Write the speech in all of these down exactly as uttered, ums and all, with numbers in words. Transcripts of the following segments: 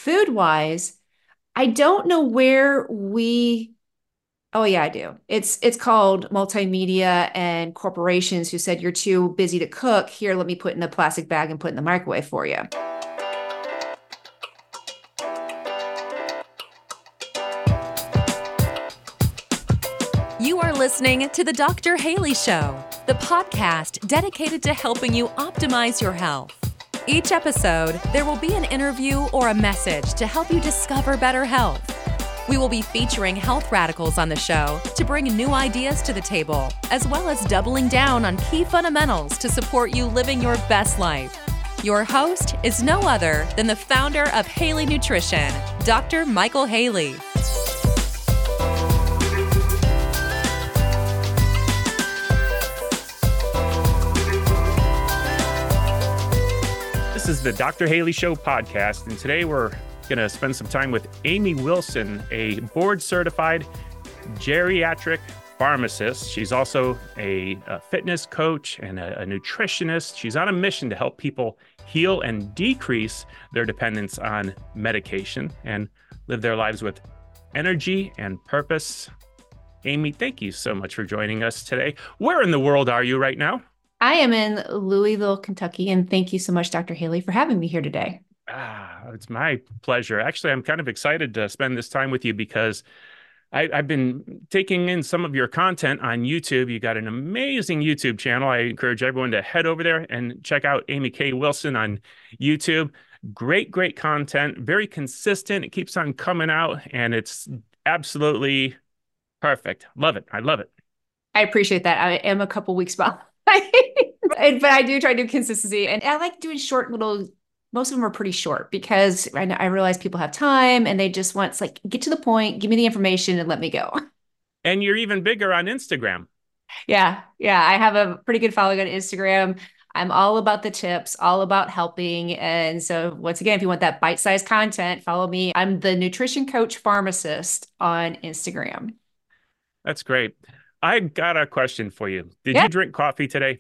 food wise, I don't know where we, oh yeah, I do. It's it's called multimedia and corporations who said you're too busy to cook. Here, let me put in a plastic bag and put in the microwave for you. You are listening to The Doctor Haley Show, the podcast dedicated to helping you optimize your health. Each episode, there will be an interview or a message to help you discover better health. We will be featuring health radicals on the show to bring new ideas to the table, as well as doubling down on key fundamentals to support you living your best life. Your host is no other than the founder of Haley Nutrition, Doctor Michael Haley. This is the Doctor Haley Show podcast, and today we're going to spend some time with Amy Wilson, a board-certified geriatric pharmacist. She's also a, a fitness coach and a, a nutritionist. She's on a mission to help people heal and decrease their dependence on medication and live their lives with energy and purpose. Amy, thank you so much for joining us today. Where in the world are you right now? I am in Louisville, Kentucky, and thank you so much, Doctor Haley, for having me here today. Ah, it's my pleasure. Actually, I'm kind of excited to spend this time with you because I, I've been taking in some of your content on YouTube. You got an amazing YouTube channel. I encourage everyone to head over there and check out Amy K. Wilson on YouTube. Great, great content, very consistent. It keeps on coming out, and it's absolutely perfect. Love it. I love it. I appreciate that. I am a couple weeks behind. But I do try to do consistency, and I like doing short little, most of them are pretty short because I, I realize people have time and they just want, it's like, get to the point, give me the information and let me go. And you're even bigger on Instagram. Yeah. Yeah. I have a pretty good following on Instagram. I'm all about the tips, all about helping. And so once again, if you want that bite-sized content, follow me. I'm the nutrition coach pharmacist on Instagram. That's great. I got a question for you. Did Yeah. you drink coffee today?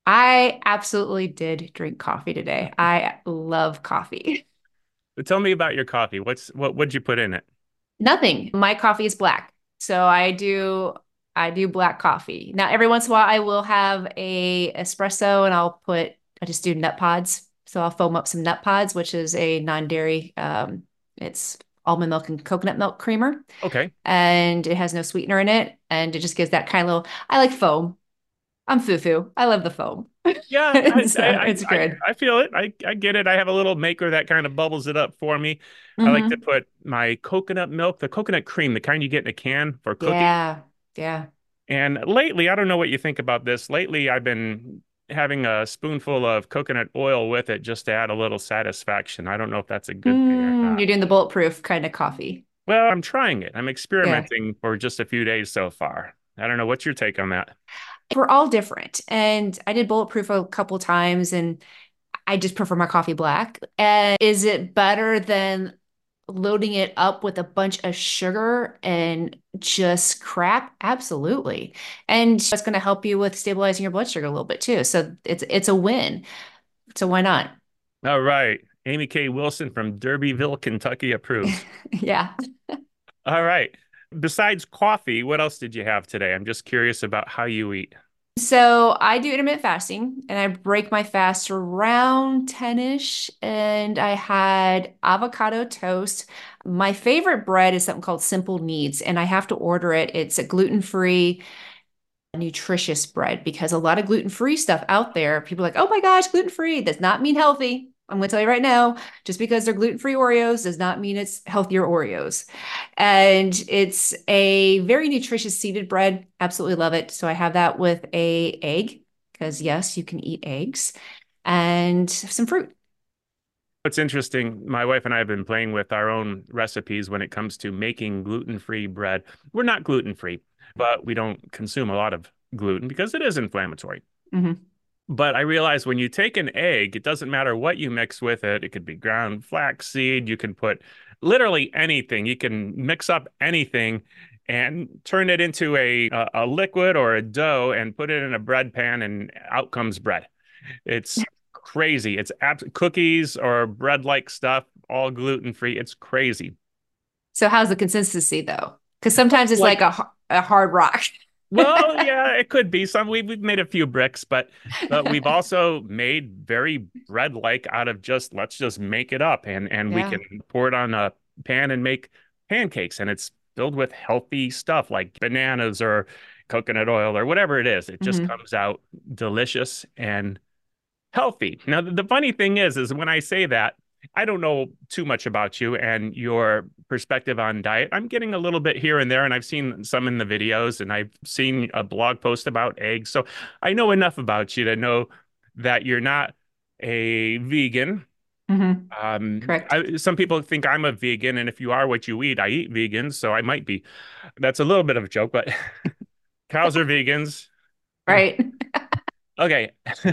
I absolutely did drink coffee today. I love coffee. Tell me about your coffee. What's what would you put in it? Nothing. My coffee is black. So I do I do black coffee. Now every once in a while I will have a espresso and I'll put I just do nut pods. So I'll foam up some nut pods, which is a non-dairy um it's almond milk and coconut milk creamer. Okay. And it has no sweetener in it. And it just gives that kind of little, I like foam. I'm foo-foo. I love the foam. Yeah, I, So I, I, it's I, good. I feel it. I, I get it. I have a little maker that kind of bubbles it up for me. I like to Hmm. put my coconut milk, the coconut cream, the kind you get in a can for cooking. Yeah. Yeah. And lately, I don't know what you think about this. Lately, I've been having a spoonful of coconut oil with it just to add a little satisfaction. I don't know if that's a good thing or Mm, not. you're doing the bulletproof kind of coffee. Well, I'm trying it. I'm Yeah. experimenting for just a few days so far. I don't know. What's your take on that? We're all different. And I did bulletproof a couple times and I just prefer my coffee black. And is it better than loading it up with a bunch of sugar and just crap? Absolutely. And it's going to help you with stabilizing your blood sugar a little bit too. So it's it's a win. So why not? All right. Amy K. Wilson from Derbyville, Kentucky approves. Yeah. All right. Besides coffee, what else did you have today? I'm just curious about how you eat. So I do intermittent fasting and I break my fast around ten-ish and I had avocado toast. My favorite bread is something called Simple Needs and I have to order it. It's a gluten-free, nutritious bread because a lot of gluten-free stuff out there, people are like, oh my gosh, gluten-free does not mean healthy. I'm going to tell you right now, just because they're gluten-free Oreos does not mean it's healthier Oreos. And it's a very nutritious seeded bread. Absolutely love it. So I have that with a egg because yes, you can eat eggs and some fruit. What's interesting, my wife and I have been playing with our own recipes when it comes to making gluten-free bread. We're not gluten-free, but we don't consume a lot of gluten because it is inflammatory. Mm-hmm. But I realize when you take an egg, it doesn't matter what you mix with it. It could be ground flaxseed. You can put literally anything. You can mix up anything and turn it into a, a, a liquid or a dough and put it in a bread pan and out comes bread. It's crazy. It's abs- cookies or bread-like stuff. all gluten free. It's crazy. So how's the consistency though? Because sometimes it's Like, like a, h- a hard rock. well, yeah, it could be some. We've, we've made a few bricks, but but we've also made very bread-like out of just let's just make it up, and and we Yeah. can pour it on a pan and make pancakes, and it's filled with healthy stuff like bananas or coconut oil or whatever it is. It just Hmm. comes out delicious and healthy. Now, the, the funny thing is, is when I say that, I don't know too much about you and your perspective on diet. I'm getting a little bit here and there, and I've seen some in the videos, and I've seen a blog post about eggs. So I know enough about you to know that you're not a vegan. Hmm. Um, Correct. I, some people think I'm a vegan, and if you are what you eat, I eat vegan, so I might be. That's a little bit of a joke, but cows are vegans. Right. Okay.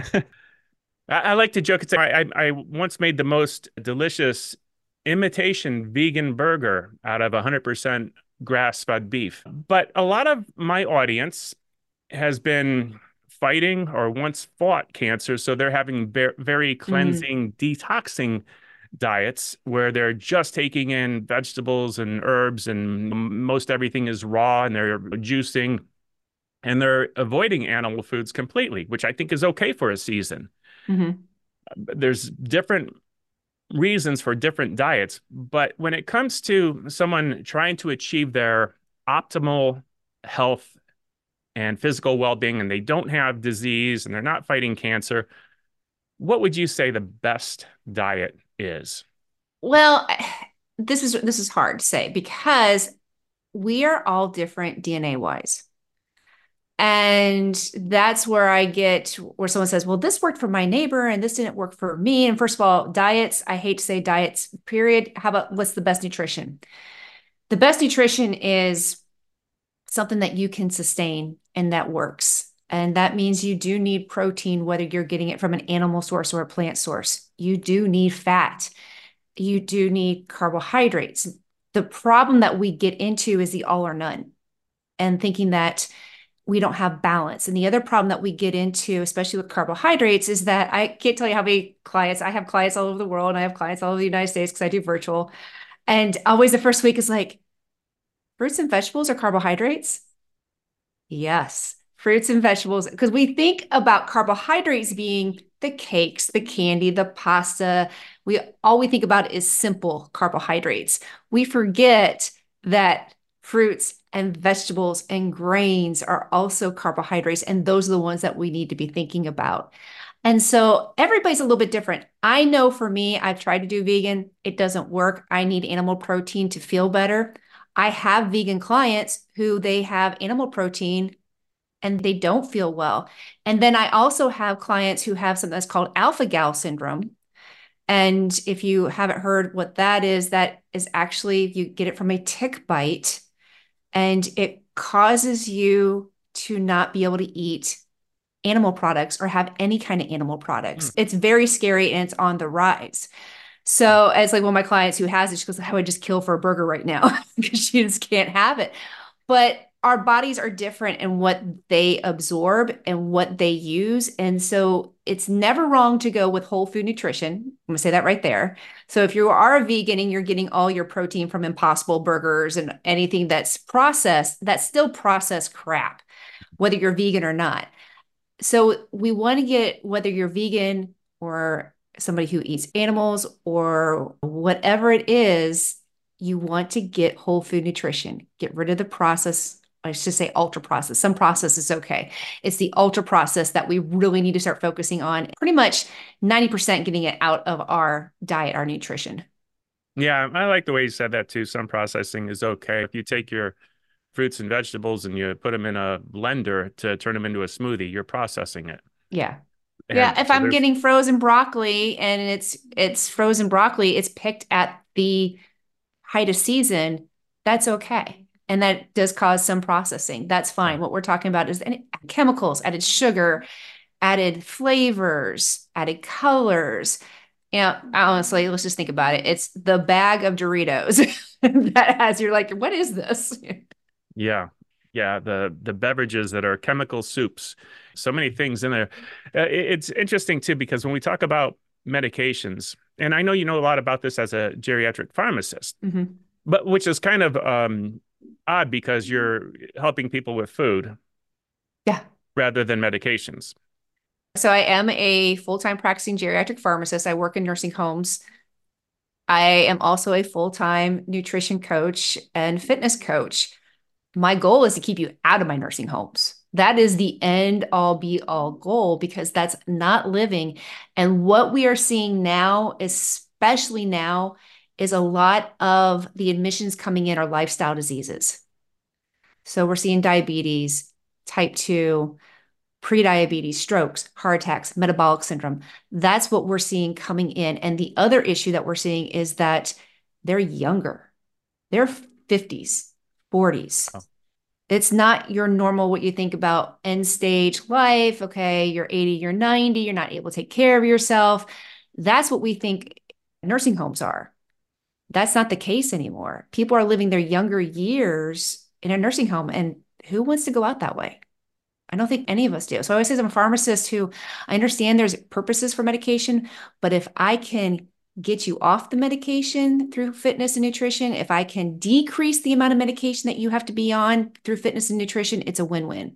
I, I like to joke and say I, I, I once made the most delicious imitation vegan burger out of one hundred percent grass-fed beef. But a lot of my audience has been fighting or once fought cancer, so they're having ver very Mm, cleansing, detoxing diets where they're just taking in vegetables and herbs and most everything is raw and they're juicing and they're avoiding animal foods completely, which I think is okay for a season. hmm. There's different reasons for different diets, but when it comes to someone trying to achieve their optimal health and physical well-being and they don't have disease and they're not fighting cancer, what would you say the best diet is? Well, this is this is hard to say because we are all different D N A wise. And that's where I get where someone says, well, this worked for my neighbor and this didn't work for me. And first of all, diets, I hate to say diets, period. How about what's the best nutrition? The best nutrition is something that you can sustain and that works. And that means you do need protein, whether you're getting it from an animal source or a plant source. You do need fat. You do need carbohydrates. The problem that we get into is the all or none and thinking that we don't have balance. And the other problem that we get into, especially with carbohydrates, is that I can't tell you how many clients I have clients all over the world. And I have clients all over the United States because I do virtual. And always the first week is like, fruits and vegetables are carbohydrates? Yes, fruits and vegetables, because we think about carbohydrates being the cakes, the candy, the pasta. We all we think about is simple carbohydrates. We forget that fruits and vegetables and grains are also carbohydrates, and those are the ones that we need to be thinking about. And so everybody's a little bit different. I know for me, I've tried to do vegan, it doesn't work. I need animal protein to feel better. I have vegan clients who they have animal protein and they don't feel well. And then I also have clients who have something that's called alpha gal syndrome. And if you haven't heard what that is, that is actually you get it from a tick bite and it causes you to not be able to eat animal products or have any kind of animal Hmm. products. It's very scary and it's on the rise. So it's like one of my clients who has it, she goes, I would just kill for a burger right now because she just can't have it. But our bodies are different in what they absorb and what they use. And so it's never wrong to go with whole food nutrition. I'm going to say that right there. So if you are a vegan and you're getting all your protein from Impossible Burgers and anything that's processed, that's still processed crap, whether you're vegan or not. So we want to get whether you're vegan or somebody who eats animals or whatever it is, you want to get whole food nutrition. Get rid of the process. I should say ultra process. Some process is okay. It's the ultra process that we really need to start focusing on. Pretty much ninety percent getting it out of our diet, our nutrition. Yeah, I like the way you said that too. Some processing is okay. If you take your fruits and vegetables and you put them in a blender to turn them into a smoothie, you're processing it. Yeah. And Yeah, if so I'm there's, getting frozen broccoli and it's it's frozen broccoli, it's picked at the height of season, that's okay. And that does cause some processing. That's yeah. fine. What we're talking about is any chemicals, added sugar, added flavors, added colors. You know, honestly, let's just think about it. It's the bag of Doritos that has, you're like, what is this? Yeah. Yeah, the the beverages that are chemical soups, so many things in there. Uh, it- it's interesting too because when we talk about medications, And I know you know a lot about this as a geriatric pharmacist, Mm-hmm. but which is kind of um, odd because you're helping people with food Yeah. rather than medications. So I am a full-time practicing geriatric pharmacist. I work in nursing homes. I am also a full-time nutrition coach and fitness coach. My goal is to keep you out of my nursing homes. That is the end all be all goal because that's not living. And what we are seeing now, especially now, is a lot of the admissions coming in are lifestyle diseases. So we're seeing diabetes, type two, prediabetes, strokes, heart attacks, metabolic syndrome. That's what we're seeing coming in. And the other issue that we're seeing is that they're younger. They're fifties, forties. Oh. It's not your normal what you think about end stage life. Okay, you're eighty, you're ninety, you're not able to take care of yourself. That's what we think nursing homes are. That's not the case anymore. People are living their younger years in a nursing home, and who wants to go out that way? I don't think any of us do. So I always say I'm a pharmacist who I understand there's purposes for medication, but if I can get you off the medication through fitness and nutrition, if I can decrease the amount of medication that you have to be on through fitness and nutrition, it's a win-win.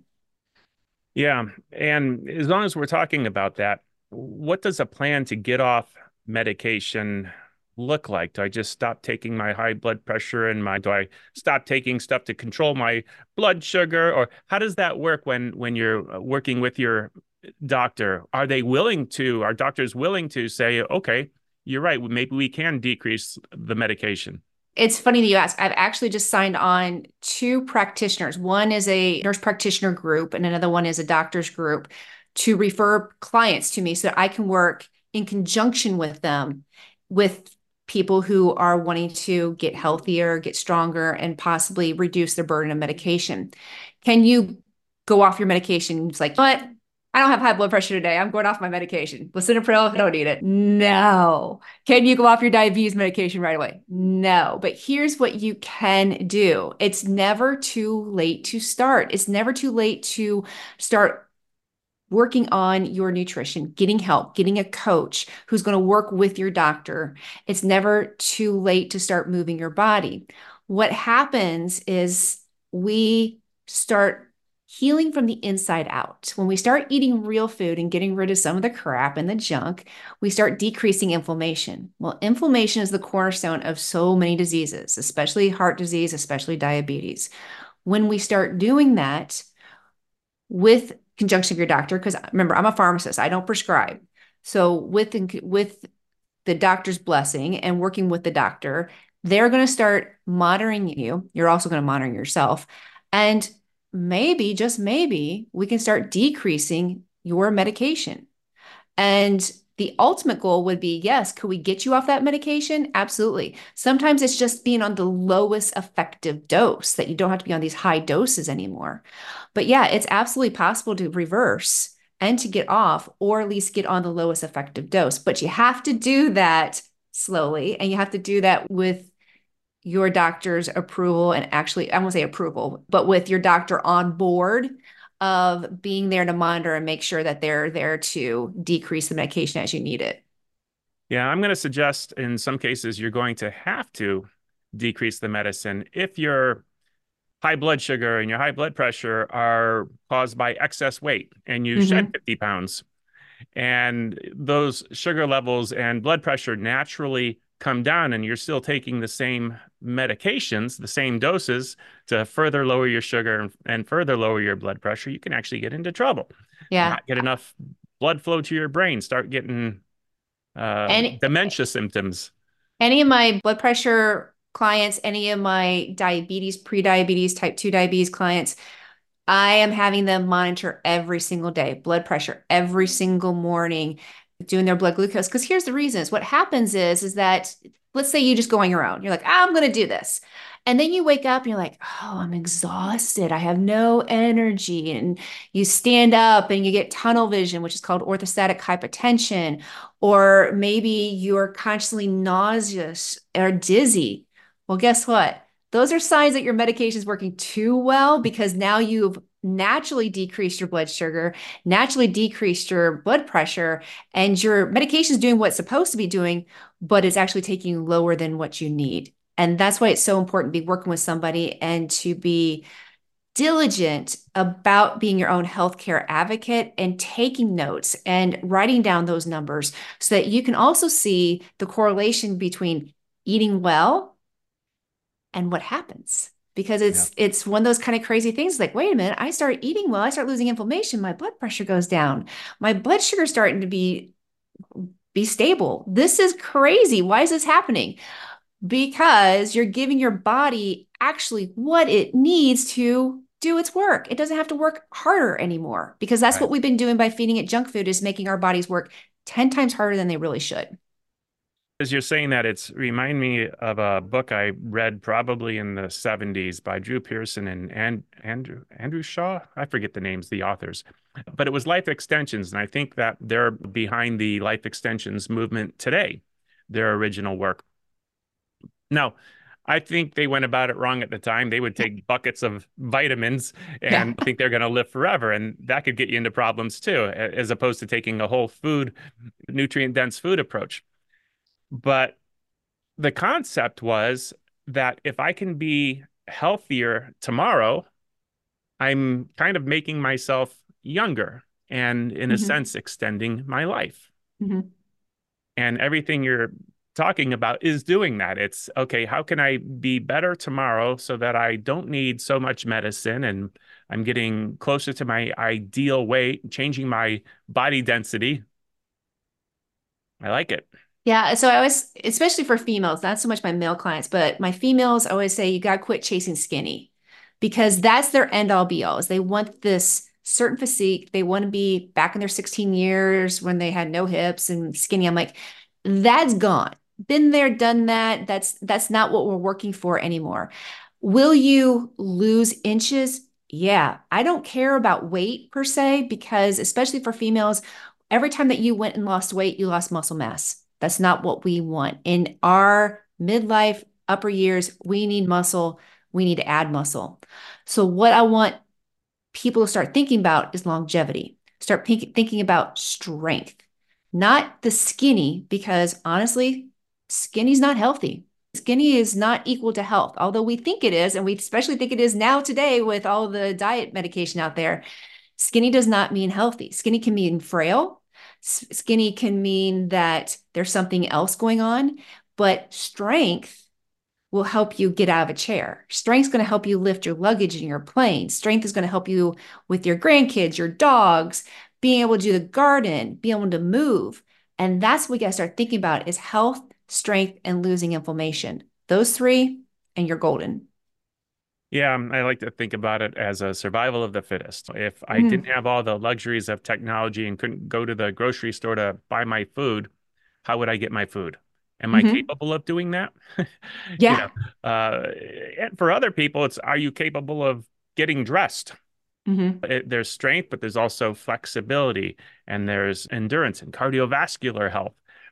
Yeah. And as long as we're talking about that, what does a plan to get off medication look like? Do I just stop taking my high blood pressure and my, do I stop taking stuff to control my blood sugar? Or how does that work when, when you're working with your doctor? Are they willing to, are doctors willing to say, okay, you're right, maybe we can decrease the medication? It's funny that you ask. I've actually just signed on two practitioners. One is a nurse practitioner group, and another one is a doctor's group to refer clients to me so that I can work in conjunction with them with people who are wanting to get healthier, get stronger, and possibly reduce their burden of medication. Can you go off your medication? It's like, what? I don't have high blood pressure today. I'm going off my medication. Lisinopril, I don't need it. No. Can you go off your diabetes medication right away? No. But here's what you can do. It's never too late to start. It's never too late to start working on your nutrition, getting help, getting a coach who's going to work with your doctor. It's never too late to start moving your body. What happens is we start healing from the inside out. When we start eating real food and getting rid of some of the crap and the junk, we start decreasing inflammation. Well, inflammation is the cornerstone of so many diseases, especially heart disease, especially diabetes. When we start doing that with conjunction of your doctor, because remember, I'm a pharmacist, I don't prescribe. So with, with the doctor's blessing and working with the doctor, they're going to start monitoring you. You're also going to monitor yourself. And maybe, just maybe, we can start decreasing your medication. And the ultimate goal would be, yes, could we get you off that medication? Absolutely. Sometimes it's just being on the lowest effective dose that you don't have to be on these high doses anymore. But yeah, it's absolutely possible to reverse and to get off, or at least get on the lowest effective dose. But you have to do that slowly, and you have to do that with your doctor's approval, and actually, I won't say approval, but with your doctor on board of being there to monitor and make sure that they're there to decrease the medication as you need it. Yeah, I'm going to suggest in some cases you're going to have to decrease the medicine if your high blood sugar and your high blood pressure are caused by excess weight and you mm-hmm. shed fifty pounds. And those sugar levels and blood pressure naturally come down, and you're still taking the same medications, the same doses to further lower your sugar and, and further lower your blood pressure, you can actually get into trouble. Yeah. Not get enough blood flow to your brain, start getting uh, any, dementia symptoms. Any of my blood pressure clients, any of my diabetes, pre-diabetes, type two diabetes clients, I am having them monitor every single day, blood pressure every single morning, doing their blood glucose. Because here's the reason is what happens is, is that let's say you just go on your own. You're like, I'm going to do this. And then you wake up and you're like, oh, I'm exhausted. I have no energy. And you stand up and you get tunnel vision, which is called orthostatic hypotension. Or maybe you're constantly nauseous or dizzy. Well, guess what? Those are signs that your medication is working too well, because now you've naturally decreased your blood sugar, naturally decreased your blood pressure, and your medication is doing what it's supposed to be doing, but it's actually taking you lower than what you need. And that's why it's so important to be working with somebody and to be diligent about being your own healthcare advocate and taking notes and writing down those numbers so that you can also see the correlation between eating well and what happens. Because Yeah. it's it's one of those kind of crazy things like, wait a minute, I start eating well, I start losing inflammation, my blood pressure goes down, my blood sugar starting to be be stable. This is crazy. Why is this happening? Because you're giving your body actually what it needs to do its work. It doesn't have to work harder anymore because that's Right. what we've been doing by feeding it junk food is making our bodies work ten times harder than they really should. As you're saying that, it's remind me of a book I read probably in the seventies by Drew Pearson and, and Andrew Andrew Shaw. I forget the names, the authors, but it was Life Extensions, and I think that they're behind the Life Extensions movement today, their original work. Now, I think they went about it wrong at the time. They would take buckets of vitamins Yeah. and think they're going to live forever, and that could get you into problems too, as opposed to taking a whole food, nutrient dense food approach. But the concept was that if I can be healthier tomorrow, I'm kind of making myself younger and, in a Mm-hmm. sense, extending my life. Mm-hmm. And everything you're talking about is doing that. It's okay, how can I be better tomorrow so that I don't need so much medicine and I'm getting closer to my ideal weight, changing my body density? I like it. Yeah, so I always, especially for females, not so much my male clients, but my females I always say you got to quit chasing skinny because that's their end all be all. Is they want this certain physique. They want to be back in their sixteen years when they had no hips and skinny. I'm like, that's gone. Been there, done that. That's that's not what we're working for anymore. Will you lose inches? Yeah, I don't care about weight per se because especially for females, every time that you went and lost weight, you lost muscle mass. That's not what we want. In our midlife, upper years, we need muscle. We need to add muscle. So, what I want people to start thinking about is longevity. Start think- thinking about strength, not the skinny, because honestly, skinny's not healthy. Skinny is not equal to health, although we think it is, and we especially think it is now today with all the diet medication out there. Skinny does not mean healthy. Skinny can mean frail. Skinny can mean that there's something else going on, but strength will help you get out of a chair. Strength is going to help you lift your luggage in your plane. Strength is going to help you with your grandkids, your dogs, being able to do the garden, being able to move. And that's what we got to start thinking about is health, strength, and losing inflammation. Those three, and you're golden. Yeah, um, I like to think about it as a survival of the fittest. If I didn't Mm-hmm. have all the luxuries of technology and couldn't go to the grocery store to buy my food, how would I get my food? Am I Mm-hmm. capable of doing that? You know, Yeah. uh, and for other people, it's are you capable of getting dressed? Mm-hmm. It, there's strength, but there's also flexibility and there's endurance and cardiovascular health.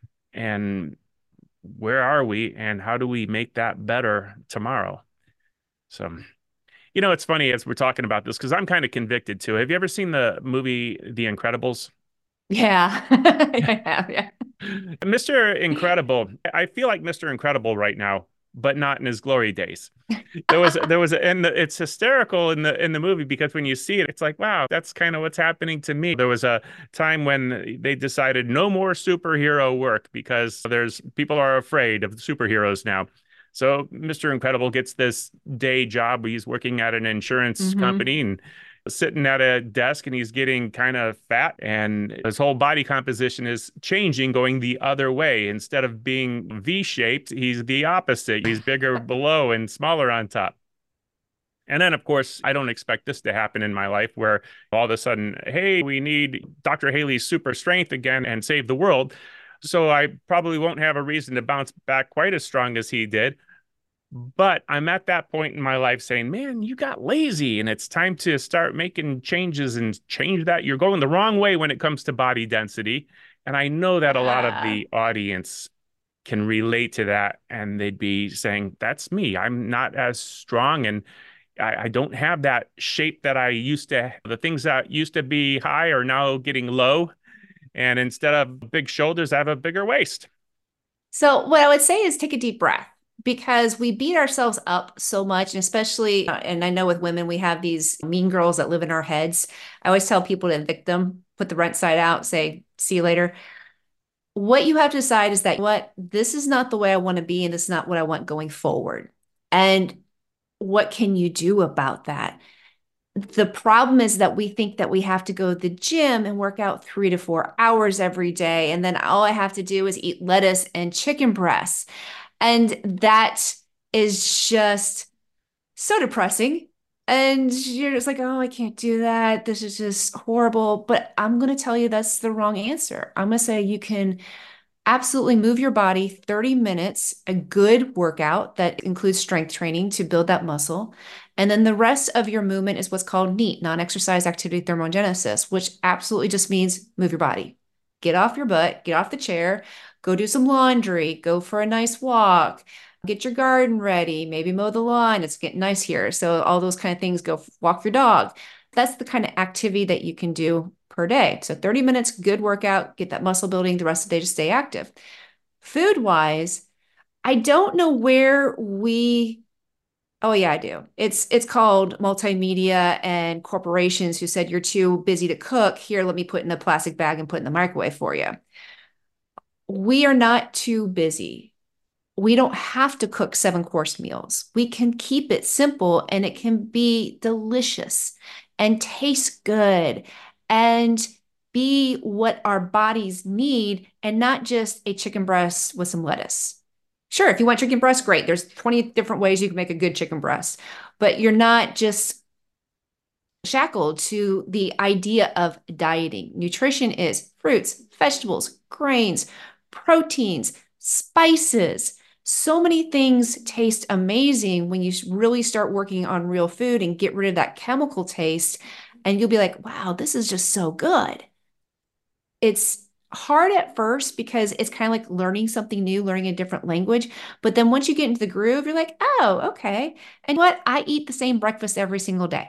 And where are we and how do we make that better tomorrow? So. You know, it's funny as we're talking about this because I'm kind of convicted too. Have you ever seen the movie The Incredibles? Yeah. I have, yeah. Mister Incredible, I feel like Mister Incredible right now, but not in his glory days. There was there was and the, it's hysterical in the in the movie because when you see it, it's like, wow, that's kind of what's happening to me. There was a time when they decided no more superhero work because there's people are afraid of superheroes now. So Mister Incredible gets this day job where he's working at an insurance Mm-hmm. company and sitting at a desk and he's getting kind of fat and his whole body composition is changing, going the other way. Instead of being V-shaped, he's the opposite. He's bigger below and smaller on top. And then, of course, I don't expect this to happen in my life where all of a sudden, hey, we need Doctor Haley's super strength again and save the world. So I probably won't have a reason to bounce back quite as strong as he did. But I'm at that point in my life saying, man, you got lazy and it's time to start making changes and change that. You're going the wrong way when it comes to body density. And I know that a lot of Uh, the audience can relate to that and they'd be saying, that's me. I'm not as strong. And I, I don't have that shape that I used to, the things that used to be high are now getting low. And instead of big shoulders, I have a bigger waist. So, what I would say is take a deep breath because we beat ourselves up so much. And especially, uh, and I know with women, we have these mean girls that live in our heads. I always tell people to evict them, put the rent side out, say, see you later. What you have to decide is that what this is not the way I want to be, and this is not what I want going forward. And what can you do about that? The problem is that we think that we have to go to the gym and work out three to four hours every day. And then all I have to do is eat lettuce and chicken breasts. And that is just so depressing. And you're just like, oh, I can't do that. This is just horrible. But I'm going to tell you that's the wrong answer. I'm going to say you can absolutely move your body thirty minutes, a good workout that includes strength training to build that muscle. And then the rest of your movement is what's called NEAT, non-exercise activity thermogenesis, which absolutely just means move your body. Get off your butt, get off the chair, go do some laundry, go for a nice walk, get your garden ready, maybe mow the lawn. It's getting nice here. So all those kind of things, go walk your dog. That's the kind of activity that you can do per day. So thirty minutes, good workout, get that muscle building. The rest of the day, just stay active. Food wise, I don't know where we, oh yeah, I do. It's it's called multimedia and corporations who said you're too busy to cook. Here, let me put in a plastic bag and put in the microwave for you. We are not too busy. We don't have to cook seven course meals. We can keep it simple and it can be delicious and taste good and be what our bodies need and not just a chicken breast with some lettuce. Sure, if you want chicken breast, great. There's twenty different ways you can make a good chicken breast, but you're not just shackled to the idea of dieting. Nutrition is fruits, vegetables, grains, proteins, spices. So many things taste amazing when you really start working on real food and get rid of that chemical taste. And you'll be like, wow, this is just so good. It's hard at first because it's kind of like learning something new, learning a different language. But then once you get into the groove, you're like, oh, okay. And what? I eat the same breakfast every single day.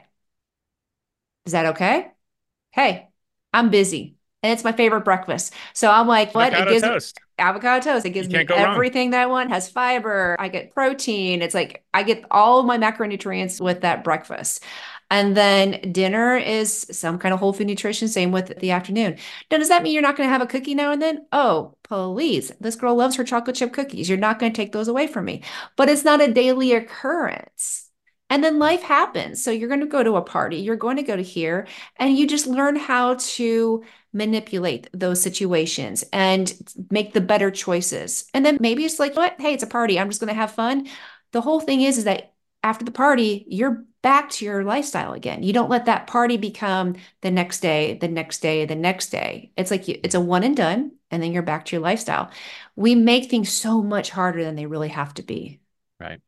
Is that okay? Hey, I'm busy and it's my favorite breakfast. So I'm like, what? It Avocado gives me toast. avocado toast. It You gives me can't go wrong. everything that I want, has fiber. I get protein. It's like I get all of my macronutrients with that breakfast. And then dinner is some kind of whole food nutrition, same with the afternoon. Now, does that mean you're not going to have a cookie now and then? Oh, please. This girl loves her chocolate chip cookies. You're not going to take those away from me. But it's not a daily occurrence. And then life happens. So you're going to go to a party, you're going to go to here, and you just learn how to manipulate those situations and make the better choices. And then maybe it's like, what? Hey, it's a party. I'm just going to have fun. The whole thing is, is that after the party, you're back to your lifestyle again. You don't let that party become the next day, the next day, the next day. It's like you, it's a one and done, and then you're back to your lifestyle. We make things so much harder than they really have to be. Right.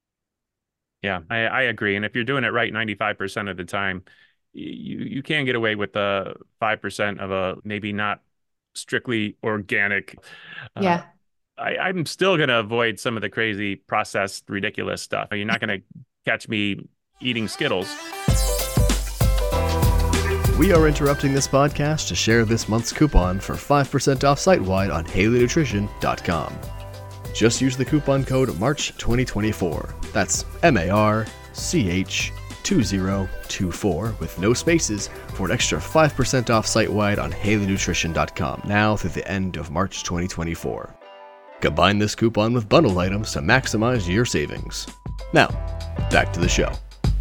Yeah, I, I agree. And if you're doing it right ninety-five percent of the time, you you can get away with the five percent of a maybe not strictly organic. Uh, Yeah. I, I'm still going to avoid some of the crazy processed, ridiculous stuff. You're not going to catch me eating Skittles. We are interrupting this podcast to share this month's coupon for five percent off site-wide on haley nutrition dot com. Just use the coupon code March twenty twenty-four. That's M A R C H two zero two four with no spaces for an extra five percent off site-wide on haley nutrition dot com now through the end of March twenty twenty-four. Combine this coupon with bundled items to maximize your savings. Now, back to the show.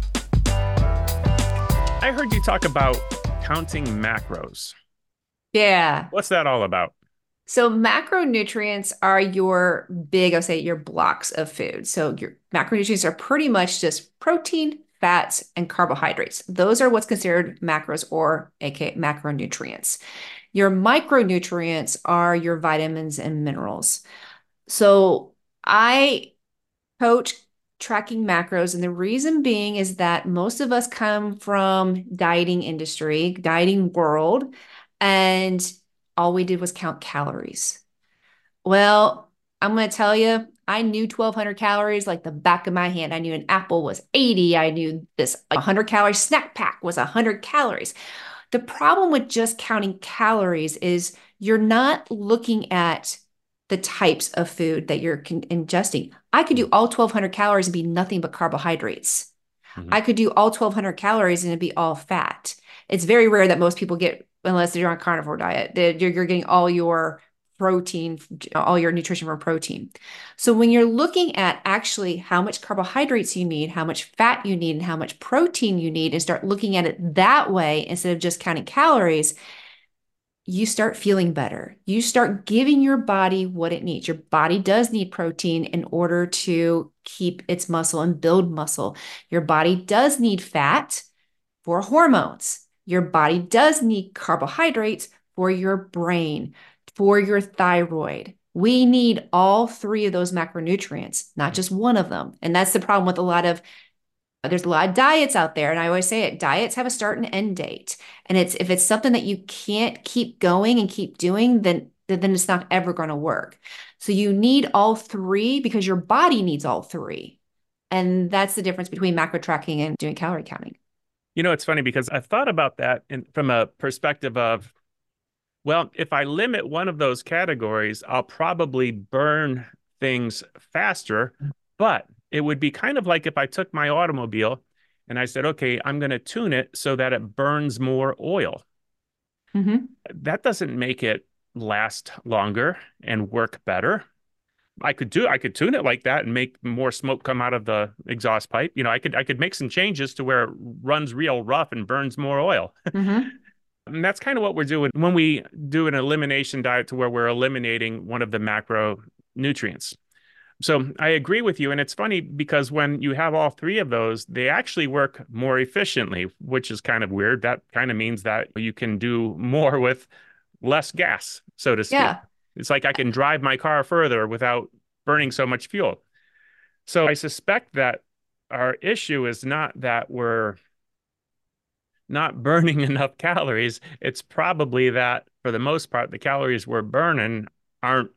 I heard you talk about counting macros. Yeah. What's that all about? So macronutrients are your big, I'll say your blocks of food. So your macronutrients are pretty much just protein, fats, and carbohydrates. Those are what's considered macros or aka macronutrients. Your micronutrients are your vitamins and minerals. So I coach tracking macros, and the reason being is that most of us come from dieting industry, dieting world, and all we did was count calories. Well, I'm going to tell you, I knew twelve hundred calories like the back of my hand. I knew an apple was eighty. I knew this one hundred calorie snack pack was one hundred calories. The problem with just counting calories is you're not looking at the types of food that you're ingesting. I could do all twelve hundred calories and be nothing but carbohydrates. Mm-hmm. I could do all twelve hundred calories and it'd be all fat. It's very rare that most people get, unless you're on a carnivore diet, that you're, you're getting all your protein, all your nutrition from protein. So when you're looking at actually how much carbohydrates you need, how much fat you need, and how much protein you need, and start looking at it that way instead of just counting calories, you start feeling better. You start giving your body what it needs. Your body does need protein in order to keep its muscle and build muscle. Your body does need fat for hormones. Your body does need carbohydrates for your brain, for your thyroid. We need all three of those macronutrients, not just one of them. And that's the problem with a lot of There's a lot of diets out there. And I always say it, diets have a start and end date. And it's if it's something that you can't keep going and keep doing, then, then it's not ever going to work. So you need all three because your body needs all three. And that's the difference between macro tracking and doing calorie counting. You know, it's funny because I've thought about that in, from a perspective of, well, if I limit one of those categories, I'll probably burn things faster, but it would be kind of like if I took my automobile and I said, okay, I'm going to tune it so that it burns more oil. Mm-hmm. That doesn't make it last longer and work better. I could do, I could tune it like that and make more smoke come out of the exhaust pipe. You know, I could, I could make some changes to where it runs real rough and burns more oil. Mm-hmm. And that's kind of what we're doing when we do an elimination diet, to where we're eliminating one of the macronutrients. So I agree with you. And it's funny because when you have all three of those, they actually work more efficiently, which is kind of weird. That kind of means that you can do more with less gas, so to speak. Yeah. It's like I can drive my car further without burning so much fuel. So I suspect that our issue is not that we're not burning enough calories. It's probably that for the most part, the calories we're burning aren't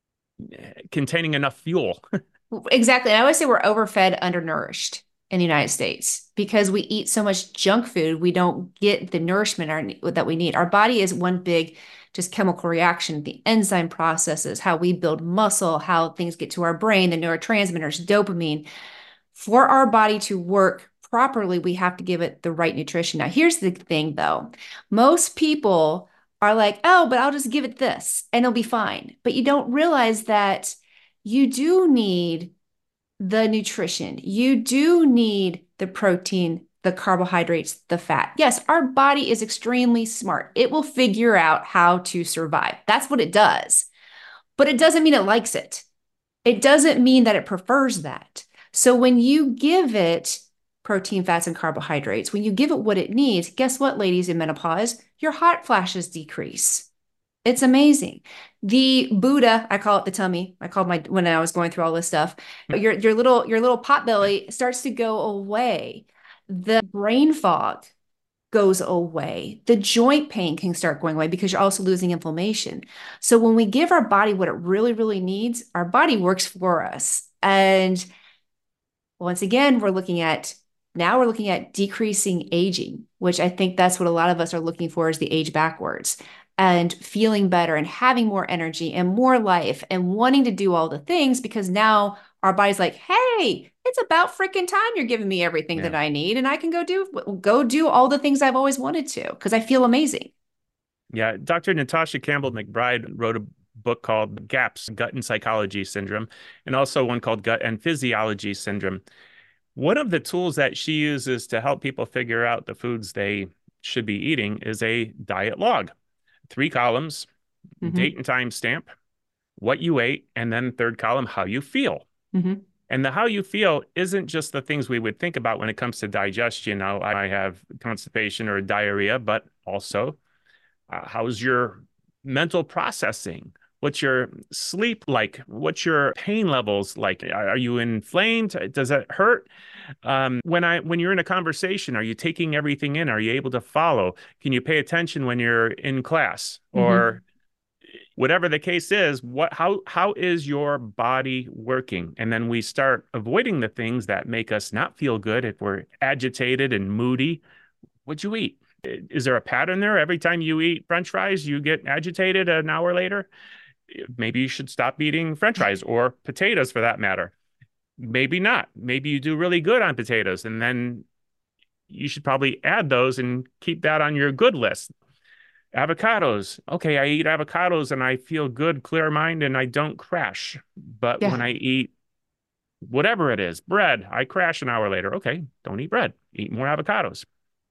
containing enough fuel. Exactly. And I always say we're overfed, undernourished in the United States because we eat so much junk food. We don't get the nourishment our, that we need. Our body is one big just chemical reaction, the enzyme processes, how we build muscle, how things get to our brain, the neurotransmitters, dopamine. For our body to work properly, we have to give it the right nutrition. Now, here's the thing though. Most people are like, oh, but I'll just give it this and it'll be fine. But you don't realize that you do need the nutrition. You do need the protein, the carbohydrates, the fat. Yes, our body is extremely smart. It will figure out how to survive. That's what it does. But it doesn't mean it likes it. It doesn't mean that it prefers that. So when you give it protein, fats, and carbohydrates, when you give it what it needs, guess what, ladies in menopause? Your hot flashes decrease. It's amazing. The Buddha, I call it the tummy. I called my, when I was going through all this stuff, your, your little, your little pot belly starts to go away. The brain fog goes away. The joint pain can start going away because you're also losing inflammation. So when we give our body what it really, really needs, our body works for us. And once again, we're looking at Now we're looking at decreasing aging, which I think that's what a lot of us are looking for, is the age backwards, and feeling better and having more energy and more life and wanting to do all the things, because now our body's like, hey, it's about freaking time you're giving me everything yeah. that I need, and I can go do go do all the things I've always wanted to because I feel amazing. Yeah, Doctor Natasha Campbell McBride wrote a book called GAPS, Gut and Psychology Syndrome, and also one called Gut and Physiology Syndrome. One of the tools that she uses to help people figure out the foods they should be eating is a diet log. Three columns, mm-hmm. date and time stamp, what you ate, and then third column, how you feel. Mm-hmm. And the how you feel isn't just the things we would think about when it comes to digestion. Now, I have constipation or diarrhea, but also uh, how's your mental processing? What's your sleep like? What's your pain levels like? Are you inflamed? Does it hurt? Um, when I when you're in a conversation, are you taking everything in? Are you able to follow? Can you pay attention when you're in class? Mm-hmm. Or whatever the case is, what how how is your body working? And then we start avoiding the things that make us not feel good. If we're agitated and moody, what'd you eat? Is there a pattern there? Every time you eat French fries, you get agitated an hour later? Maybe you should stop eating French fries or potatoes for that matter. Maybe not. Maybe you do really good on potatoes, and then you should probably add those and keep that on your good list. Avocados. Okay, I eat avocados and I feel good, clear mind, and I don't crash. But when Yeah. I eat whatever it is, bread, I crash an hour later. Okay, don't eat bread. Eat more avocados.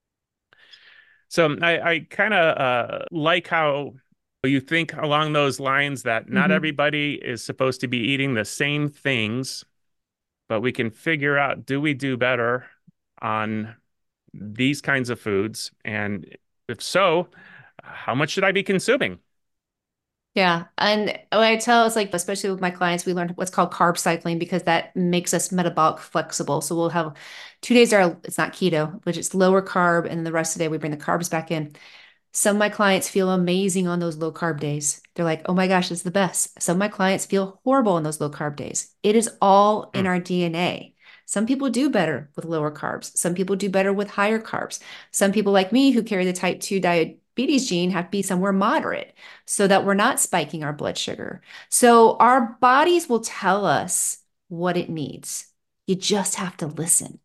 So I, I kind of uh, like how you think along those lines that not Hmm. everybody is supposed to be eating the same things, but we can figure out, do we do better on these kinds of foods? And if so, how much should I be consuming? Yeah. And what I tell is like, especially with my clients, we learned what's called carb cycling because that makes us metabolic flexible. So we'll have two days are, it's not keto, but it's lower carb. And then the rest of the day, we bring the carbs back in. Some of my clients feel amazing on those low carb days. They're like, oh my gosh, it's the best. Some of my clients feel horrible on those low carb days. It is all in Hmm. our D N A. Some people do better with lower carbs. Some people do better with higher carbs. Some people like me who carry the type two diabetes gene have to be somewhere moderate so that we're not spiking our blood sugar. So our bodies will tell us what it needs. You just have to listen.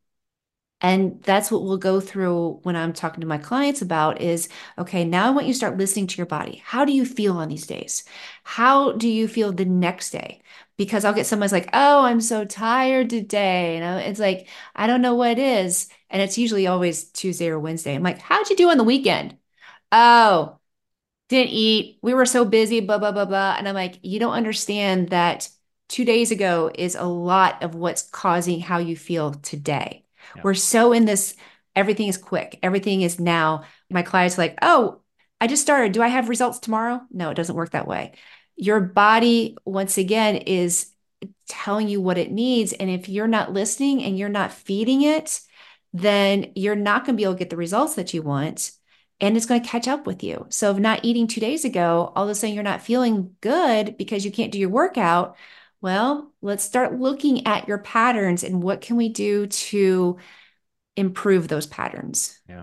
And that's what we'll go through when I'm talking to my clients about is, okay, now I want you to start listening to your body. How do you feel on these days? How do you feel the next day? Because I'll get someone's like, oh, I'm so tired today. You know, it's like, I don't know what it is. And it's usually always Tuesday or Wednesday. I'm like, how'd you do on the weekend? Oh, didn't eat. We were so busy, blah, blah, blah, blah. And I'm like, you don't understand that two days ago is a lot of what's causing how you feel today. Yeah. We're so in this, everything is quick, everything is now. My client's like, oh, I just started. Do I have results tomorrow? No, it doesn't work that way. Your body, once again, is telling you what it needs. And if you're not listening and you're not feeding it, then you're not going to be able to get the results that you want and it's going to catch up with you. So if not eating two days ago, all of a sudden you're not feeling good because you can't do your workout. Well, let's start looking at your patterns and what can we do to improve those patterns. Yeah.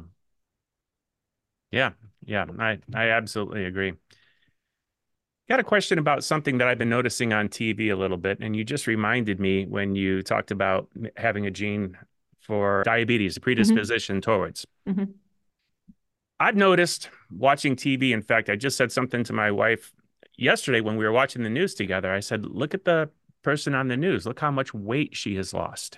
Yeah. Yeah. I, I absolutely agree. Got a question about something that I've been noticing on T V a little bit, and you just reminded me when you talked about having a gene for diabetes, a Mhm, predisposition towards. mhm. I've noticed watching T V. In fact, I just said something to my wife yesterday when we were watching the news together. I said, look at the person on the news. Look how much weight she has lost.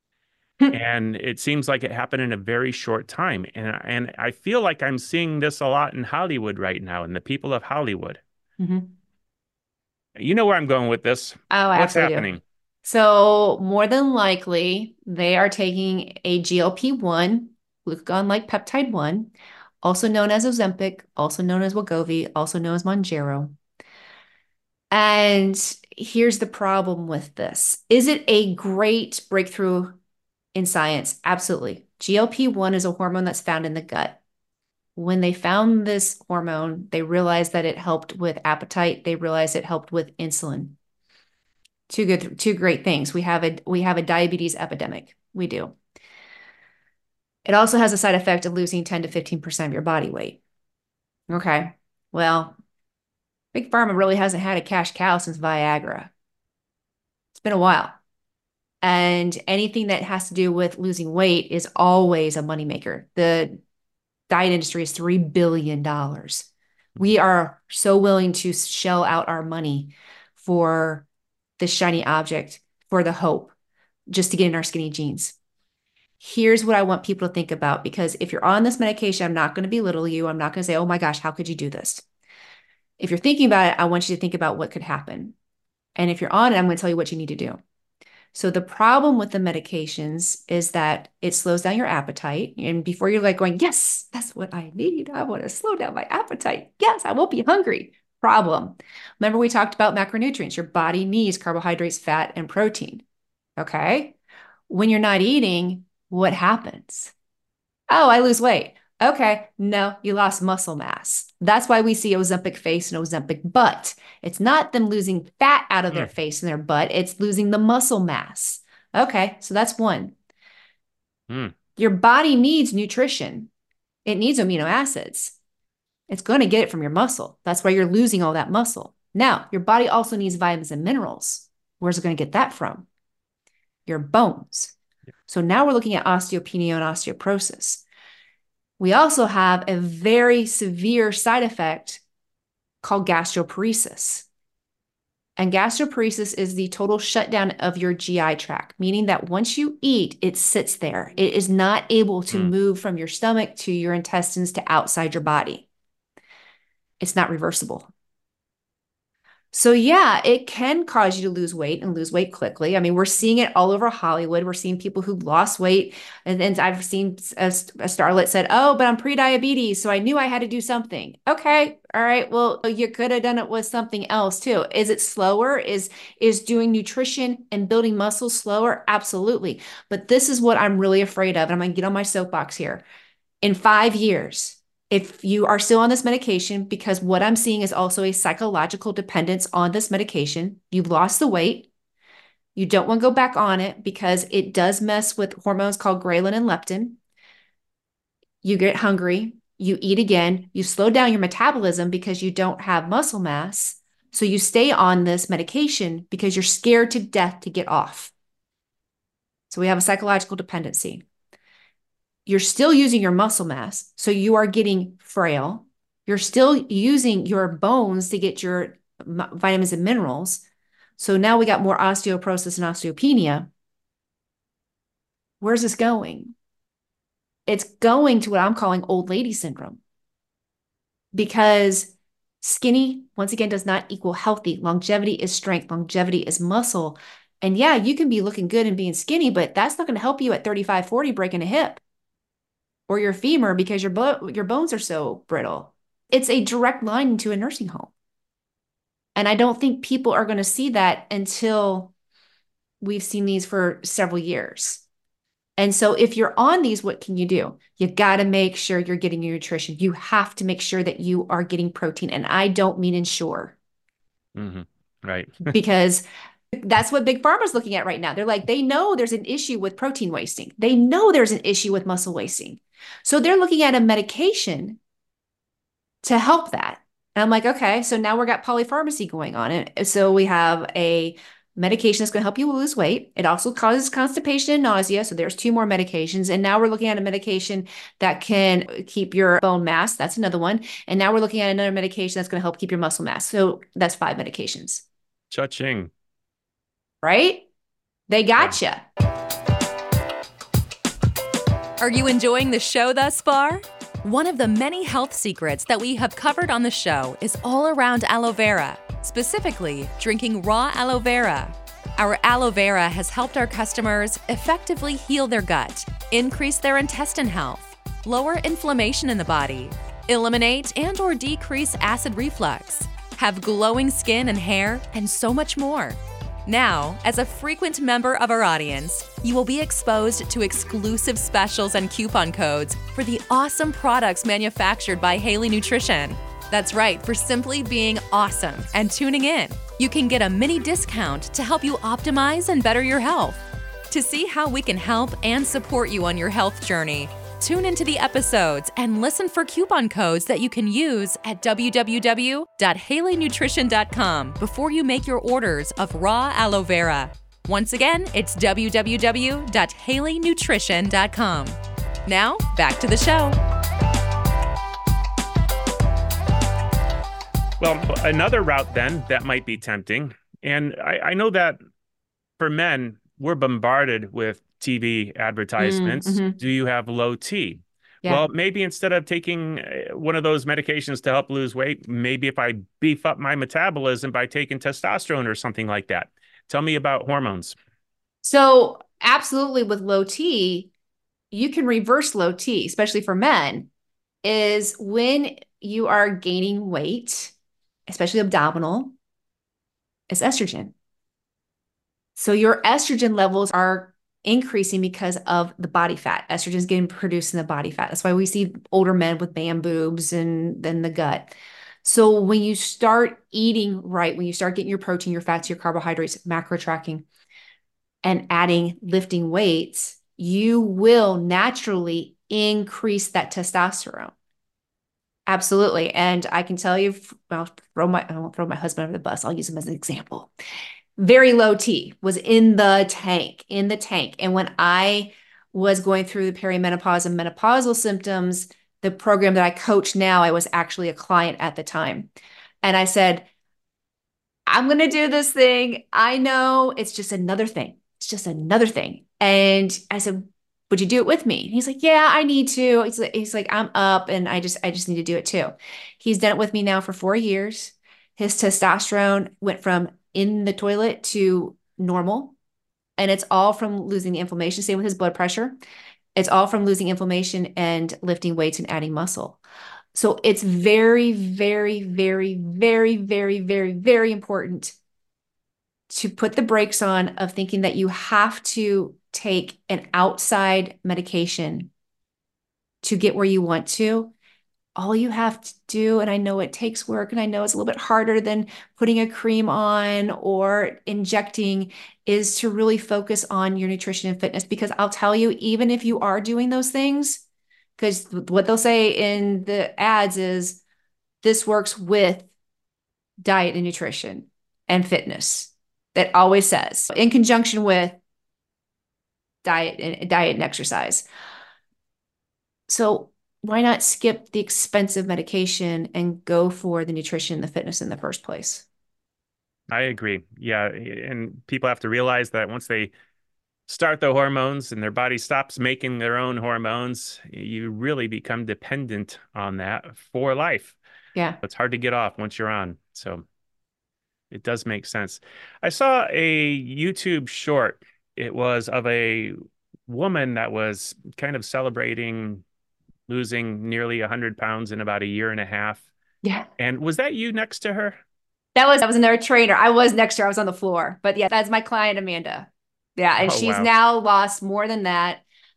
And it seems like it happened in a very short time. And, and I feel like I'm seeing this a lot in Hollywood right now, and the people of Hollywood. Mhm. You know where I'm going with this. Oh, I What's absolutely do. happening? So more than likely, they are taking a G L P one, glucagon-like peptide one, also known as Ozempic, also known as Wegovy, also known as Mounjaro. And here's the problem with this. Is it a great breakthrough in science? Absolutely. G L P one is a hormone that's found in the gut. When they found this hormone, they realized that it helped with appetite. They realized it helped with insulin. Two good, two great things. We have a we have a diabetes epidemic. We do. It also has a side effect of losing ten to fifteen percent of your body weight. Okay. Well, Big Pharma really hasn't had a cash cow since Viagra. It's been a while. And anything that has to do with losing weight is always a moneymaker. The diet industry is three billion dollars. We are so willing to shell out our money for the shiny object, for the hope, just to get in our skinny jeans. Here's what I want people to think about because if you're on this medication, I'm not going to belittle you. I'm not going to say, oh my gosh, how could you do this? If you're thinking about it, I want you to think about what could happen. And if you're on it, I'm going to tell you what you need to do. So the problem with the medications is that it slows down your appetite. And before you're like going, yes, that's what I need. I want to slow down my appetite. Yes, I won't be hungry. Problem. Remember we talked about macronutrients. Your body needs carbohydrates, fat, and protein. Okay. When you're not eating, what happens? Oh, I lose weight. Okay, no, you lost muscle mass. That's why we see Ozempic face and Ozempic butt. It's not them losing fat out of their Mm, face and their butt, it's losing the muscle mass. Okay, so that's one. mm, Your body needs nutrition, it needs amino acids. It's going to get it from your muscle. That's why you're losing all that muscle. Now, your body also needs vitamins and minerals. Where's it going to get that from? Your bones. So now we're looking at osteopenia and osteoporosis. We also have a very severe side effect called gastroparesis. And gastroparesis is the total shutdown of your G I tract, meaning that once you eat, it sits there. It is not able to mm. move from your stomach to your intestines to outside your body. It's not reversible. So yeah, it can cause you to lose weight and lose weight quickly. I mean, we're seeing it all over Hollywood. We're seeing people who lost weight. And then I've seen a, a starlet said, oh, but I'm pre-diabetes, so I knew I had to do something. Okay. All right. Well, you could have done it with something else too. Is it slower? Is, is doing nutrition and building muscle slower? Absolutely. But this is what I'm really afraid of. And I'm going to get on my soapbox here. In five years, if you are still on this medication, because what I'm seeing is also a psychological dependence on this medication, you've lost the weight, you don't want to go back on it because it does mess with hormones called ghrelin and leptin. You get hungry, you eat again, you slow down your metabolism because you don't have muscle mass. So you stay on this medication because you're scared to death to get off. So we have a psychological dependency. You're still using your muscle mass, so you are getting frail. You're still using your bones to get your vitamins and minerals. So now we got more osteoporosis and osteopenia. Where's this going? It's going to what I'm calling old lady syndrome, because skinny, once again, does not equal healthy. Longevity is strength. Longevity is muscle. And yeah, you can be looking good and being skinny, but that's not going to help you at thirty-five, forty breaking a hip or your femur because your bo- your bones are so brittle. It's a direct line into a nursing home. And I don't think people are going to see that until we've seen these for several years. And so if you're on these, what can you do? You got to make sure you're getting your nutrition. You have to make sure that you are getting protein. And I don't mean Ensure. Mm-hmm. Right. Because that's what Big Pharma's looking at right now. They're like, they know there's an issue with protein wasting. They know there's an issue with muscle wasting. So they're looking at a medication to help that. And I'm like, okay, so now we've got polypharmacy going on. And so we have a medication that's going to help you lose weight. It also causes constipation and nausea. So there's two more medications. And now we're looking at a medication that can keep your bone mass. That's another one. And now we're looking at another medication that's going to help keep your muscle mass. So that's five medications. Cha-ching. Right? They got you. Are you enjoying the show thus far? One of the many health secrets that we have covered on the show is all around aloe vera, specifically drinking raw aloe vera. Our aloe vera has helped our customers effectively heal their gut, increase their intestine health, lower inflammation in the body, eliminate and or decrease acid reflux, have glowing skin and hair, and so much more. Now, as a frequent member of our audience, you will be exposed to exclusive specials and coupon codes for the awesome products manufactured by Haley Nutrition. That's right, for simply being awesome and tuning in, you can get a mini discount to help you optimize and better your health. To see how we can help and support you on your health journey, tune into the episodes and listen for coupon codes that you can use at w w w dot haley nutrition dot com before you make your orders of raw aloe vera. Once again, it's w w w dot haley nutrition dot com. Now, back to the show. Well, another route then that might be tempting. And I, I know that for men, we're bombarded with T V advertisements. Mm-hmm. Do you have low T? Yeah. Well, maybe instead of taking one of those medications to help lose weight, maybe if I beef up my metabolism by taking testosterone or something like that. Tell me about hormones. So absolutely, with low T, you can reverse low T, especially for men, is when you are gaining weight, especially abdominal, is estrogen. So your estrogen levels are increasing because of the body fat. Estrogen is getting produced in the body fat. That's why we see older men with man boobs and then the gut. So when you start eating right, when you start getting your protein, your fats, your carbohydrates, macro tracking, and adding lifting weights, you will naturally increase that testosterone. Absolutely. And I can tell you, I'll throw my, I won't throw my husband under the bus. I'll use him as an example. Very low T was in the tank, in the tank. And when I was going through the perimenopause and menopausal symptoms, the program that I coach now, I was actually a client at the time. And I said, I'm going to do this thing. I know it's just another thing. It's just another thing. And I said, would you do it with me? And he's like, yeah, I need to. He's like, he's like, I'm up and I just, I just need to do it too. He's done it with me now for four years. His testosterone went from in the toilet to normal. And it's all from losing the inflammation. Same with his blood pressure. It's all from losing inflammation and lifting weights and adding muscle. So it's very, very, very, very, very, very, very important to put the brakes on of thinking that you have to take an outside medication to get where you want to. All you have to do, and I know it takes work, and I know it's a little bit harder than putting a cream on or injecting, is to really focus on your nutrition and fitness. Because I'll tell you, even if you are doing those things, because what they'll say in the ads is this works with diet and nutrition and fitness. That always says in conjunction with diet and diet and exercise. So why not skip the expensive medication and go for the nutrition and the fitness in the first place? I agree. Yeah. And people have to realize that once they start the hormones and their body stops making their own hormones, you really become dependent on that for life. Yeah. It's hard to get off once you're on. So it does make sense. I saw a YouTube short. It was of a woman that was kind of celebrating losing nearly one hundred pounds in about a year and a half. Yeah. And was that you next to her? That was, that was another trainer. I was next to her. I was on the floor. But yeah, that's my client, Amanda. Yeah. And Oh, she's wow. now lost more than that.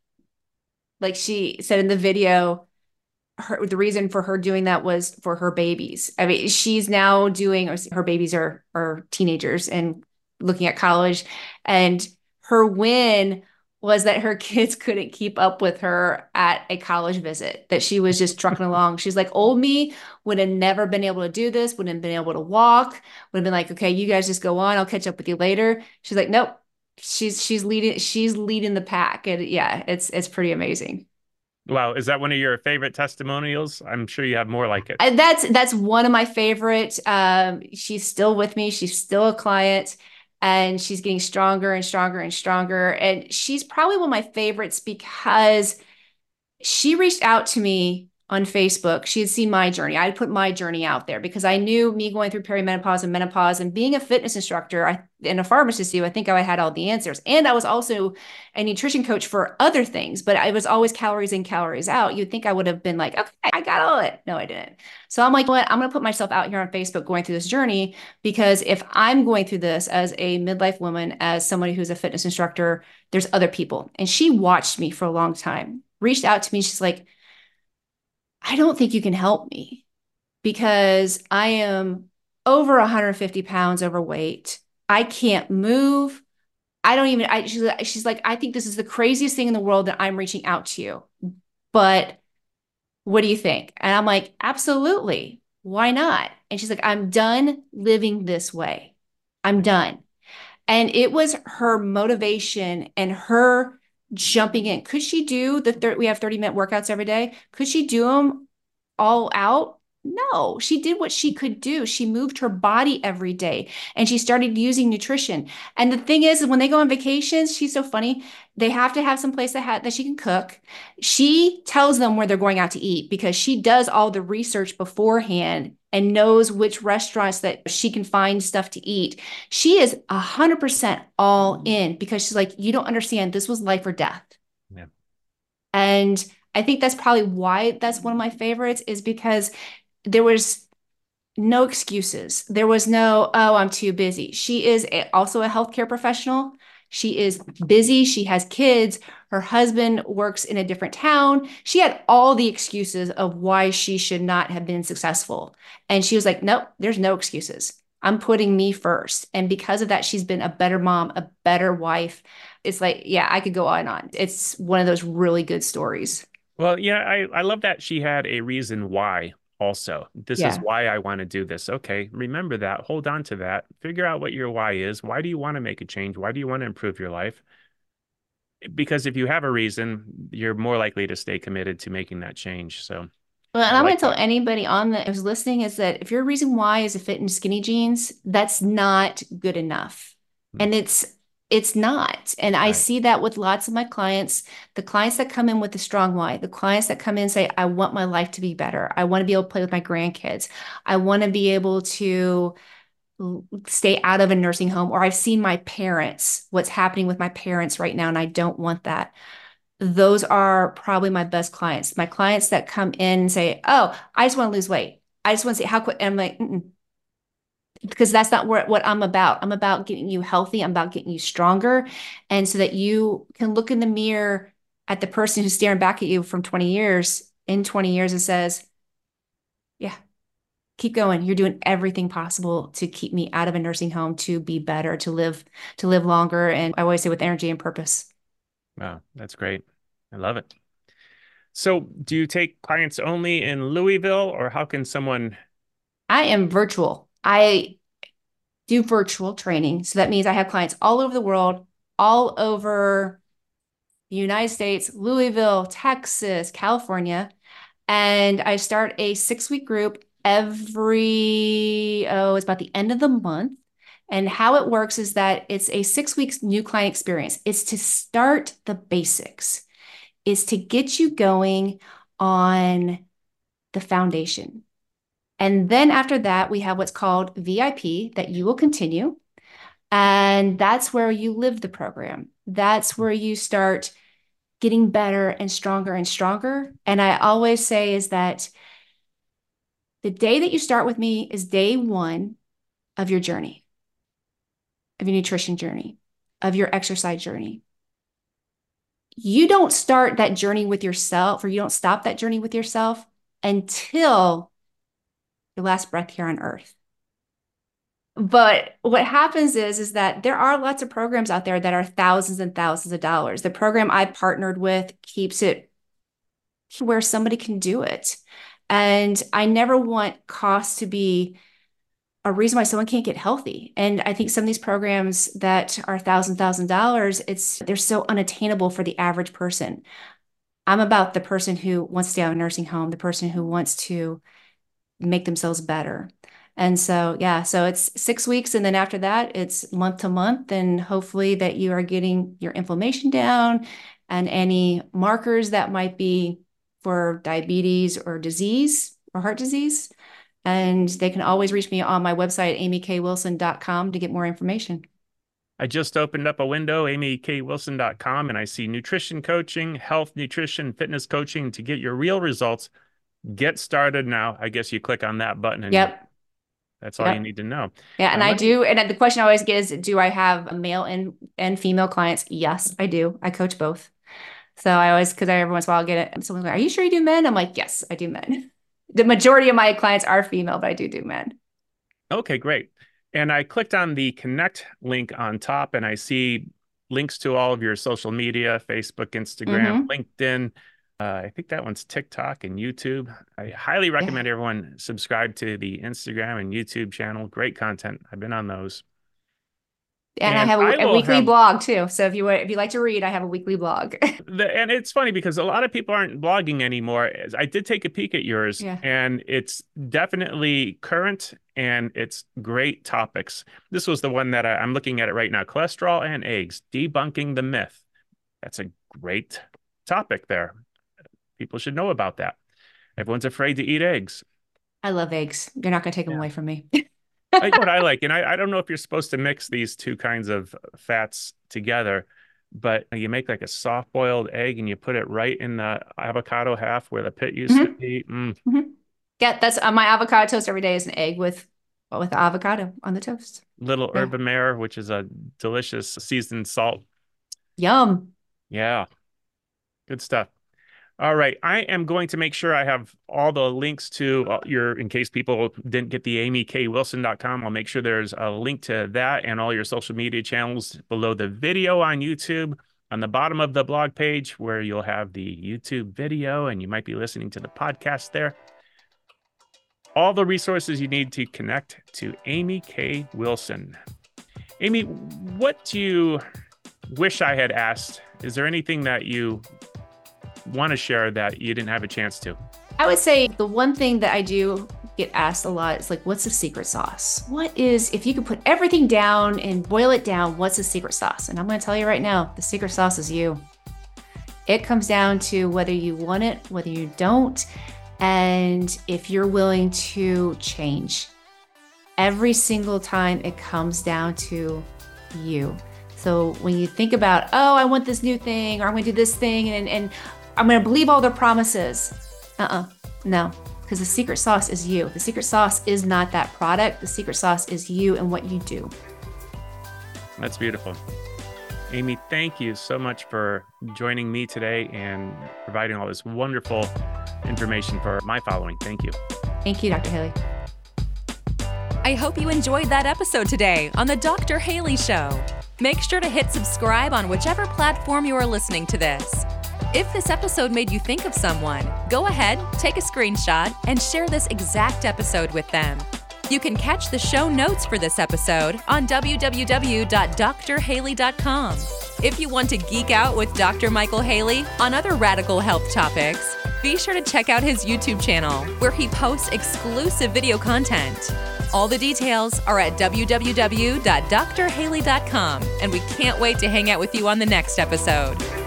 Like she said in the video, her, the reason for her doing that was for her babies. I mean, she's now doing, or her babies are, are teenagers and looking at college. And her win was that her kids couldn't keep up with her at a college visit, that she was just trucking along. She's like, old me would have never been able to do this, wouldn't have been able to walk, would have been like, okay, you guys just go on. I'll catch up with you later. She's like, nope. She's, she's leading, she's leading the pack. And yeah, it's, it's pretty amazing. Wow. Is that one of your favorite testimonials? I'm sure you have more like it. I, that's, that's one of my favorite. Um, she's still with me. She's still a client. And she's getting stronger and stronger and stronger. And she's probably one of my favorites because she reached out to me on Facebook. She had seen my journey. I had put my journey out there because I knew me going through perimenopause and menopause and being a fitness instructor I, and a pharmacist too, I think I had all the answers. And I was also a nutrition coach for other things, but I was always calories in, calories out. You'd think I would have been like, okay, I got all it. No, I didn't. So I'm like, what? I'm going to put myself out here on Facebook going through this journey, because if I'm going through this as a midlife woman, as somebody who's a fitness instructor, there's other people. And she watched me for a long time, reached out to me. She's like, I don't think you can help me because I am over one hundred fifty pounds overweight. I can't move. I don't even, I, she's, she's like, I think this is the craziest thing in the world that I'm reaching out to you. But what do you think? And I'm like, absolutely. Why not? And she's like, I'm done living this way. I'm done. And it was her motivation and her jumping in. Could she do the third? We have thirty minute workouts every day. Could she do them all out? No, she did what she could do. She moved her body every day and she started using nutrition. And the thing is, when they go on vacations, she's so funny. They have to have some place that, ha- that she can cook. She tells them where they're going out to eat because she does all the research beforehand and knows which restaurants that she can find stuff to eat. She is one hundred percent all in because she's like, you don't understand. This was life or death. Yeah. And I think that's probably why that's one of my favorites, is because there was no excuses. There was no, oh, I'm too busy. She is a, also a healthcare professional. She is busy. She has kids. Her husband works in a different town. She had all the excuses of why she should not have been successful. And she was like, nope, there's no excuses. I'm putting me first. And because of that, she's been a better mom, a better wife. It's like, yeah, I could go on and on. It's one of those really good stories. Well, yeah, I, I love that she had a reason why also. This is Yeah. why I want to do this. Okay, remember that. Hold on to that. Figure out what your why is. Why do you want to make a change? Why do you want to improve your life? Because if you have a reason, you're more likely to stay committed to making that change. So Well, and I I'm going like to tell that. anybody on that who's listening is that if your reason why is to fit in skinny jeans, that's not good enough. Mm. And it's it's not. And I Right. see that with lots of my clients, the clients that come in with a strong why, the clients that come in and say, I want my life to be better. I want to be able to play with my grandkids. I want to be able to stay out of a nursing home, or I've seen my parents, what's happening with my parents right now, and I don't want that. Those are probably my best clients. My clients that come in and say, oh, I just want to lose weight. I just want to see how quick. And I'm like, mm-mm. Because that's not what, what I'm about. I'm about getting you healthy. I'm about getting you stronger. And so that you can look in the mirror at the person who's staring back at you from twenty years, in twenty years, and says, yeah, keep going. You're doing everything possible to keep me out of a nursing home, to be better, to live, to live longer. And I always say with energy and purpose. Wow, that's great. I love it. So, do you take clients only in Louisville, or how can someone? I am virtual. I do virtual training. So that means I have clients all over the world, all over the United States, Louisville, Texas, California. And I start a six week group every, oh, it's about the end of the month. And how it works is that it's a six weeks new client experience. It's to start the basics, it's to get you going on the foundation. And then after that, we have what's called V I P that you will continue. And that's where you live the program. That's where you start getting better and stronger and stronger. And I always say is that the day that you start with me is day one of your journey, of your nutrition journey, of your exercise journey. You don't start that journey with yourself, or you don't stop that journey with yourself until your last breath here on earth. But what happens is, is that there are lots of programs out there that are thousands and thousands of dollars. The program I partnered with keeps it where somebody can do it. And I never want cost to be a reason why someone can't get healthy. And I think some of these programs that are thousand, thousand dollars, it's they're so unattainable for the average person. I'm about the person who wants to stay out of a nursing home, the person who wants to make themselves better. And so, yeah, so it's six weeks. And then after that, it's month to month. And hopefully that you are getting your inflammation down and any markers that might be for diabetes or disease or heart disease. And they can always reach me on my website, amy k wilson dot com, to get more information. I just opened up a window, amy k wilson dot com, and I see nutrition coaching, health, nutrition, fitness coaching to get your real results. Get started now. I guess you click on that button and Yep. that's all you Yep. need to know. Yeah. And Uh, I let me, do. And the question I always get is, do I have male and, and female clients? Yes, I do. I coach both. So I always, because I every once in a while get it. Someone's like, are you sure you do men? I'm like, yes, I do men. The majority of my clients are female, but I do do men. okay, great. And I clicked on the connect link on top and I see links to all of your social media, Facebook, Instagram, Mm-hmm. LinkedIn. Uh, I think that one's TikTok and YouTube. I highly Yeah. recommend everyone subscribe to the Instagram and YouTube channel. Great content. I've been on those. And I And have I a, a will weekly have blog too. So if you if you like to read, I have a weekly blog. the, and it's funny because a lot of people aren't blogging anymore. I did take a peek at yours, Yeah. and it's definitely current and it's great topics. This was the one that I, I'm looking at it right now: cholesterol and eggs, debunking the myth. That's a great topic there. People should know about that. Everyone's afraid to eat eggs. I love eggs. You're not going to take them Yeah. away from me. I, what I like, and I, I don't know if you're supposed to mix these two kinds of fats together, but you make like a soft boiled egg and you put it right in the avocado half where the pit used to Mhm. be. Mm. Mhm. Yeah, that's uh, my avocado toast every day is an egg with with avocado on the toast. Little Yeah. Herba Mare, which is a delicious seasoned salt. Yum. Yeah, good stuff. All right, I am going to make sure I have all the links to uh, your, in case people didn't get the amy k wilson dot com, I'll make sure there's a link to that and all your social media channels below the video on YouTube, on the bottom of the blog page where you'll have the YouTube video and you might be listening to the podcast there. All the resources you need to connect to Amy K. Wilson. Amy, what do you wish I had asked? Is there anything that you want to share that you didn't have a chance to? I would say the one thing that I do get asked a lot is like, what's the secret sauce? What is, if you could put everything down and boil it down, what's the secret sauce? And I'm going to tell you right now, the secret sauce is you. It comes down to whether you want it, whether you don't, and if you're willing to change. Every single time it comes down to you. So when you think about, oh, I want this new thing, or I'm going to do this thing, and, and I'm going to believe all their promises. Uh-uh, no, because the secret sauce is you. The secret sauce is not that product. The secret sauce is you and what you do. That's beautiful. Amy, thank you so much for joining me today and providing all this wonderful information for my following. Thank you. Thank you, Doctor Haley. I hope you enjoyed that episode today on The Doctor Haley Show. Make sure to hit subscribe on whichever platform you are listening to this. If this episode made you think of someone, go ahead, take a screenshot, and share this exact episode with them. You can catch the show notes for this episode on w w w dot dr haley dot com. If you want to geek out with Doctor Michael Haley on other radical health topics, be sure to check out his YouTube channel, where he posts exclusive video content. All the details are at w w w dot dr haley dot com, and we can't wait to hang out with you on the next episode.